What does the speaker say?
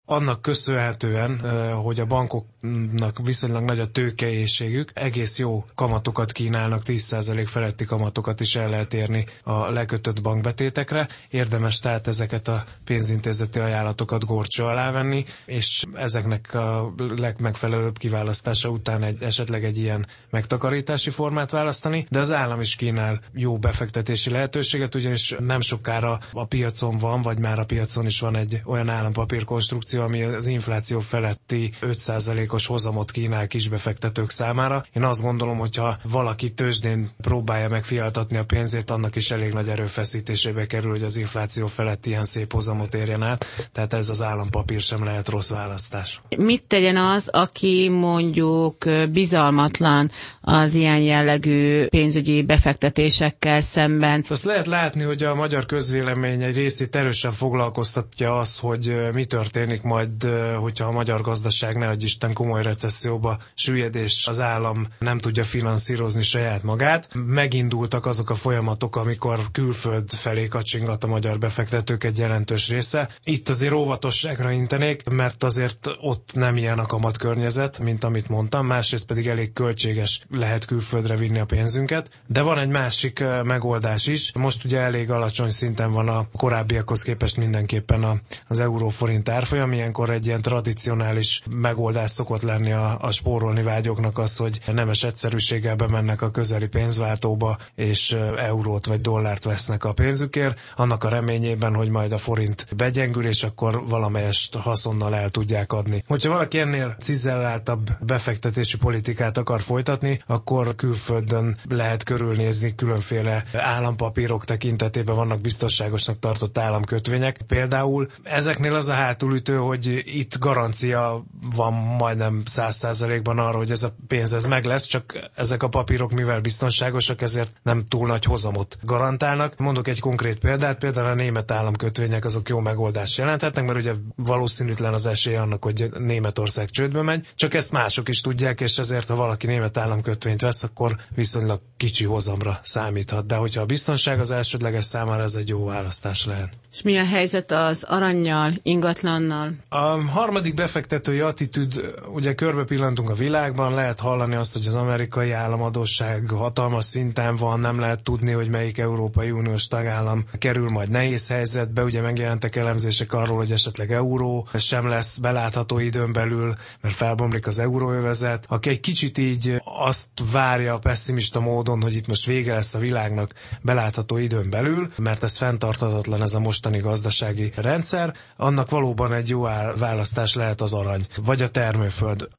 annak köszönhetően, hogy a bankoknak viszonylag nagy a tőkeéhségük, egész jó kamatokat kínálnak, 10% feletti kamatokat is el lehet érni a lekötött bankbetétekre. Érdemes tehát ezeket a pénzintézeti ajánlatokat górcső alá venni, és ezeknek a legmegfelelőbb kiválasztása után esetleg egy ilyen megtakarítási formát választani, de az állam is kínál jó befektetési lehetőséget, ugyanis nem sokára a piacon van, vagy már a piacon is van egy olyan állampapírkonstrukció, ami az infláció feletti 5%-os hozamot kínál kisbefektetők számára. Én azt gondolom, hogyha valaki tőzsdén próbálja meg fialtatni a pénzét, annak is elég nagy erőfeszítésébe kerül, hogy az infláció felett ilyen szép hozamot érjen át, tehát ez az állampapír sem lehet rossz választás. Mit tegyen az, aki mondjuk bizalmatlan az ilyen jellegű pénzügyi befektetésekkel szemben? Azt lehet látni, hogy a magyar közvélemény egy részét erősen foglalkoztatja az, hogy mi történik majd, hogyha a magyar gazdaság nehogy Isten komoly recesszióba süllyed, és az állam nem tudja finanszírozni saját magát. Megindultak azok a folyamatok, amikor külföld felé kacsingat a magyar befektetők egy jelentős része. Itt azért óvatosságra intenék, mert azért ott nem ilyen a kamatkörnyezet, mint amit mondtam, másrészt pedig elég költséges lehet külföldre vinni a pénzünket. De van egy másik megoldás is. Most ugye elég alacsony szinten van a korábbiakhoz képest mindenképpen az euróforint árfolyam. Ilyenkor egy ilyen tradicionális megoldás szokott lenni a spórolni vágyoknak az, hogy nemes egyszerűséggel bemennek a közeli pénzváltóba, és eurót vagy dollárt vesznek a pénzükért, annak a reményében, hogy majd a forint begyengül, és akkor valamelyest haszonnal el tudják adni. Hogyha valaki ennél cizelláltabb befektetési politikát akar folytatni, akkor külföldön lehet körülnézni, különféle állampapírok tekintetében vannak biztonságosnak tartott államkötvények. Például ezeknél az a hátulütő, hogy itt garancia van majdnem 100%-ban arra, hogy ez a pénz ez meg lesz, csak ezek a papírok, mivel biztonságosak, ezért nem túl nagy hozamot garantálnak. Mondok egy konkrét példát, például a német államkötvények azok jó megoldást jelenthetnek, mert ugye valószínűtlen az esély annak, hogy Németország csődbe megy, csak ezt mások is tudják, és ezért, ha valaki német államkötvényt vesz, akkor viszonylag kicsi hozamra számíthat. De hogyha a biztonság az elsődleges számára, ez egy jó választás lehet. És mi a helyzet az arannyal, ingatlannal? A harmadik befektetői attitűd, ugye körbe pillantunk a világban, lehet hallani azt, hogy az amerikai államadósság hatalmas szinten van, nem lehet tudni, hogy melyik Európai Uniós tagállam kerül majd nehéz helyzetbe, ugye megjelentek elemzések arról, hogy esetleg euró sem lesz belátható időn belül, mert felbomlik az euróövezet. Aki egy kicsit így azt várja pesszimista módon, hogy itt most vége lesz a világnak belátható időn belül, mert ez fenntarthatatlan ez a mostani gazdasági rendszer, annak valóban egy jó választás lehet az arany, vagy a termőföld.